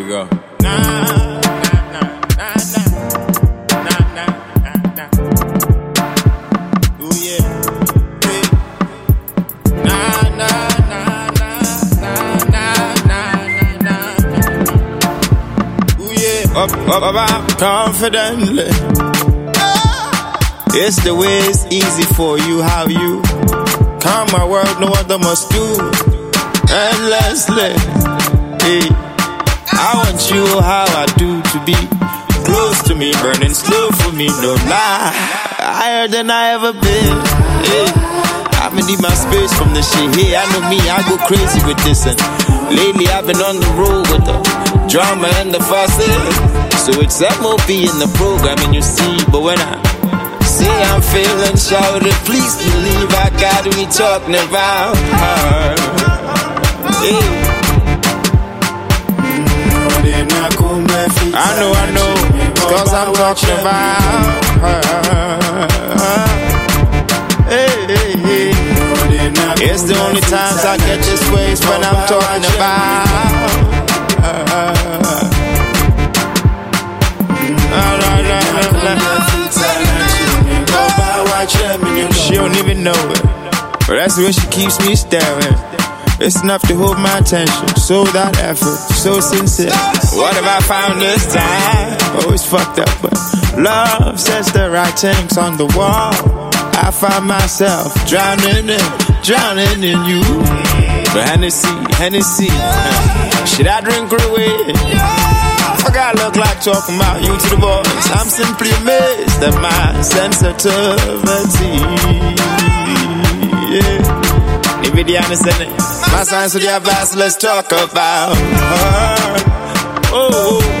go. Up, confidently. It's the way it's easy for you, how you calm my world, no other must do. Endlessly, hey, I want you how I do to be close to me, burning slow for me, no lie. Higher than I ever been. Hey, I've been need my space from the shit. Hey, I know me, I go crazy with this, and lately I've been on the road with the drama and the fussing. So it's MOP in the program, and you see, but when I say I'm feeling shouted, please believe I got me talking about her. Hey. I know, cause I'm talking about her. Hey. It's the only times I get this ways when I'm talking about her. She don't even know it, but that's the way she keeps me staring. It's enough to hold my attention. So that effort, so sincere. What have I found this time? Always fucked up, but love says the right things on the wall. I find myself drowning in you. But Hennessy, should I drink away? Fuck, I look like talking about you to the boys. I'm simply amazed at my sensitivity. Yeah. If you understand it, my science with your advice, let's talk about her. Oh.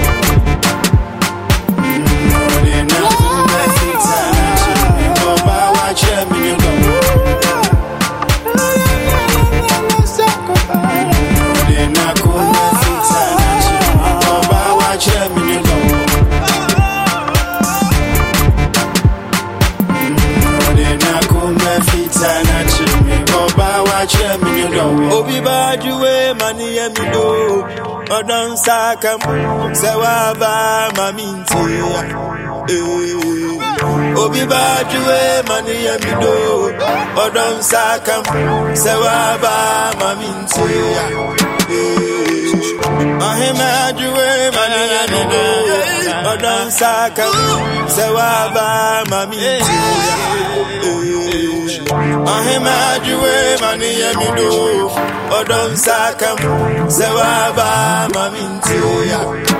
Obi bajuwe mani emido Odon sakam Sewaba maminti Obi bajuwe mani emido Odon sakam Sewaba maminti Ahimajuwe mani emido Odon sakam Sewaba maminti Ahimajuwe mani emido Odon sakam Sewaba maminti.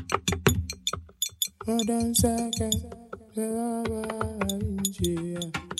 Odon sakam Sewaba maminti.